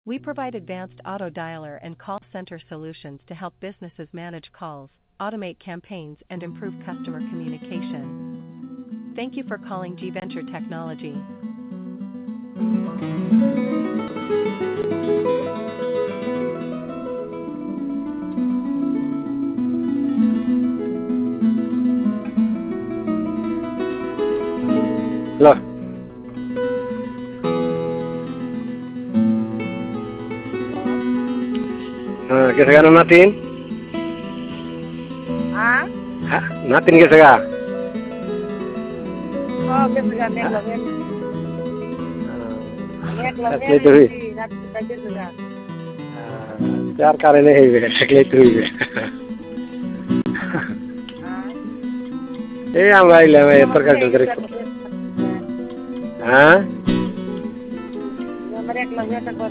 We provide advanced auto dialer and call center solutions to help businesses manage calls, automate campaigns, and improve customer communication. Thank you for calling G Venture Technology. Hello. कैसे गा नातिन? हाँ? नातिन कैसे गा? कैसे गा? नेक लगे तो हुई कैसे गा? प्यार करे नहीं है शक्लें तो हुई है ये हम भाई ले मैं इतर का डर हाँ मेरे एक लगे तो